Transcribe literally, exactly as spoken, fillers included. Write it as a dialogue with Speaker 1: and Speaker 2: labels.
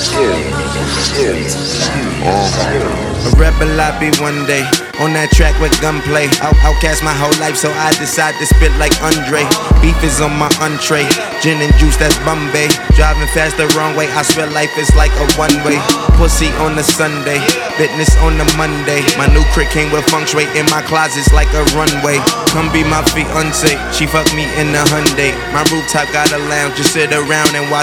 Speaker 1: A rebel I be one day, on that track with gunplay. Out, outcast my whole life, so I decide to spit like Andre. Beef is on my entree, gin and juice, that's Bombay. Driving fast the wrong way, I swear life is like a one-way. Pussy on the Sunday, fitness on the Monday. My new crib came with feng shui in my closets like a runway. Come be my fiance, she fucked me in the Hyundai. My rooftop got a lounge, just sit around and watch